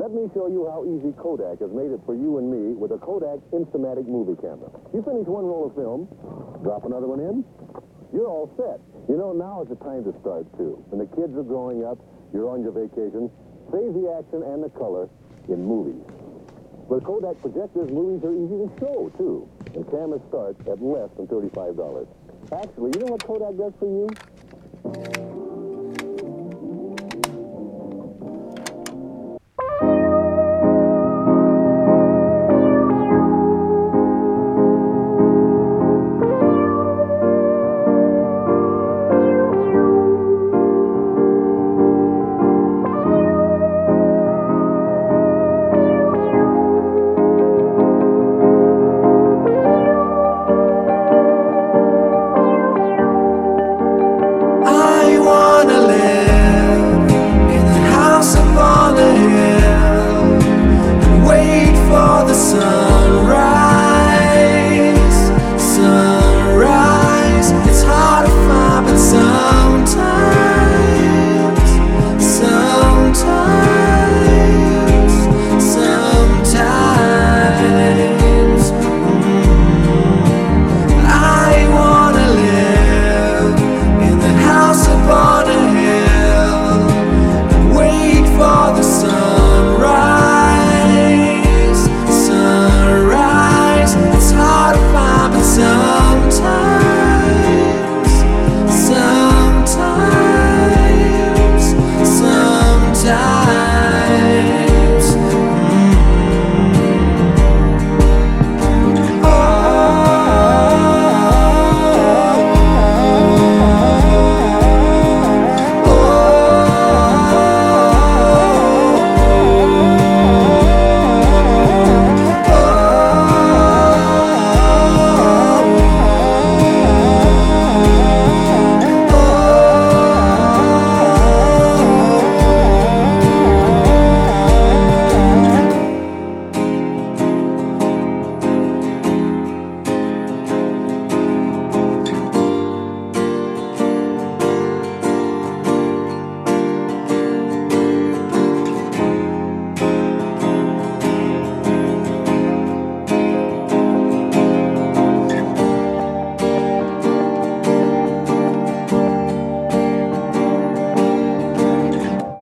Let me show you how easy Kodak has made it for you and me with a Kodak Instamatic movie camera. You finish one roll of film, drop another one in, you're all set. You know, now is the time to start, too. When the kids are growing up, you're on your vacation, save the action and the color in movies. With Kodak projectors, movies are easy to show, too. And cameras start at less than $35. Actually, you know what Kodak does for you?